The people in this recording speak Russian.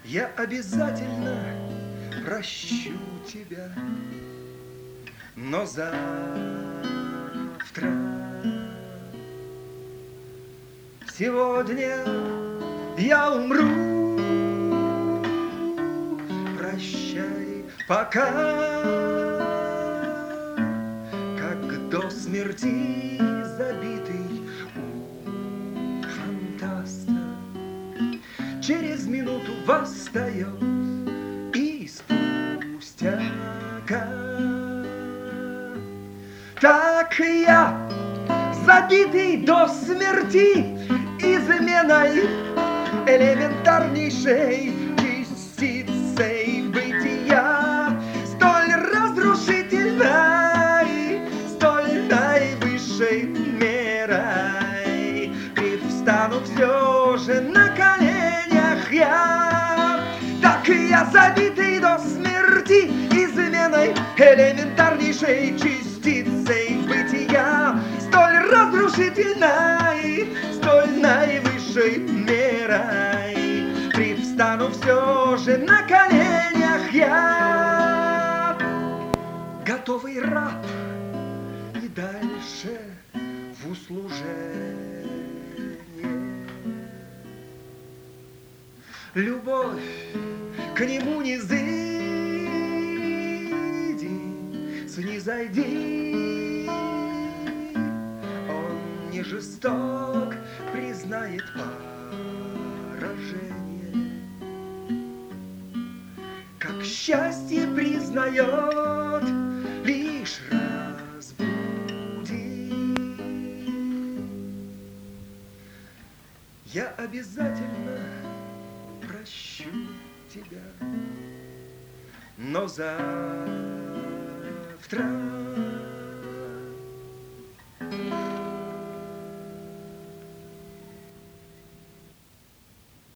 Я обязательно прощу тебя, но завтра сегодня я умру. Прощай пока, как до смерти забитый у фантаста. Через минуту восстает из пустяка. Так я, забитый до смерти изменой, элементарнейшей частицей бытия, столь разрушительной, столь наивысшей мерой, привстану все же на коленях я. Так я, забитый до смерти изменой, элементарнейшей частицей бытия, столь разрушительной, столь наивысшей мерой, привстану все же на коленях я. Готовый раб и дальше в услужение. Любовь к нему не зыди, снизойди. Он не жесток, признает поражение, как счастье признает, лишь разбуди. Я обязательно прощу тебя, но завтра